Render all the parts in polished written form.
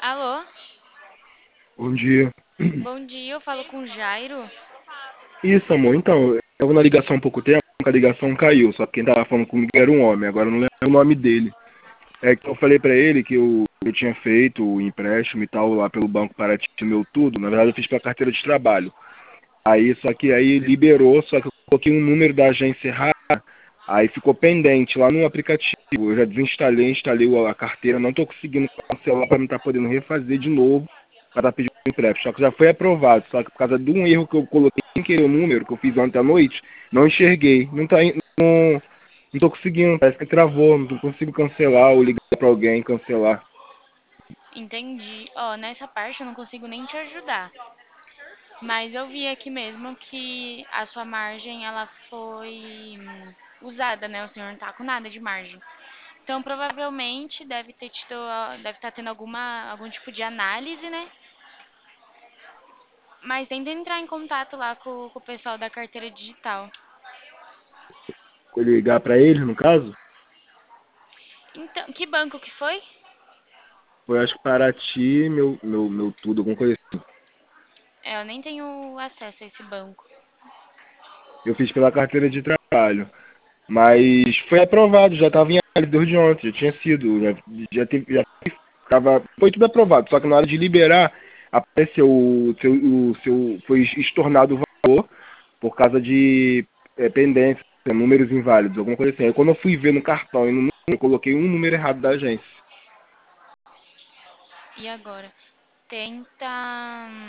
Alô? Bom dia. Bom dia, eu falo com o Jairo. Isso, amor. Então, eu tava na ligação há pouco tempo, a ligação caiu, só que quem tava falando comigo era um homem, agora eu não lembro o nome dele. É que eu falei pra ele que eu tinha feito o empréstimo e tal lá pelo Banco Paraty, meu tudo. Na verdade, eu fiz pela carteira de trabalho. Aí, só que aí liberou, só que eu coloquei um número da agência errado, aí ficou pendente lá no aplicativo. Eu já desinstalei, instalei a carteira, não tô conseguindo cancelar para não estar podendo refazer de novo para estar pedindo empréstimo. Só que já foi aprovado, só que por causa de um erro que eu coloquei sem querer o número que eu fiz ontem à noite, não enxerguei. Não tô conseguindo, parece que travou, não consigo cancelar ou ligar para alguém e cancelar. Entendi. Ó, nessa parte eu não consigo nem te ajudar. Mas eu vi aqui mesmo que a sua margem ela foi usada, né? O senhor não tá com nada de margem. Então provavelmente deve estar tendo algum tipo de análise, né? Mas tenta entrar em contato lá com o pessoal da carteira digital. Vou ligar para ele, no caso, Então, que banco que foi? foi acho que Paraty, meu tudo, alguma coisa. É, eu nem tenho acesso a esse banco. Eu fiz pela carteira de trabalho. Mas foi aprovado, já estava em análise desde ontem, já tinha sido, já tava, foi tudo aprovado, só que na hora de liberar, apareceu foi estornado o valor por causa de pendência, números inválidos, alguma coisa assim. Aí quando eu fui ver no cartão e no número, eu coloquei um número errado da agência. E agora? Tenta.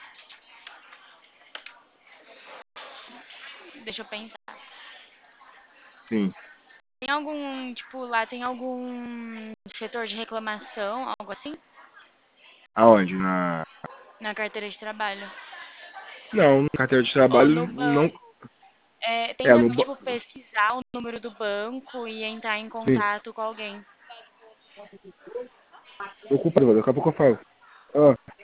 Deixa eu pensar. Sim. Tem algum, tipo, lá tem algum setor de reclamação, algo assim? Aonde? Na. Na carteira de trabalho? Não, na carteira de Ou trabalho no não. banco? É, É, tenta, no. tipo, pesquisar o número do banco e entrar em Sim. contato com alguém. Ocupa, daqui a pouco eu falo. Ah.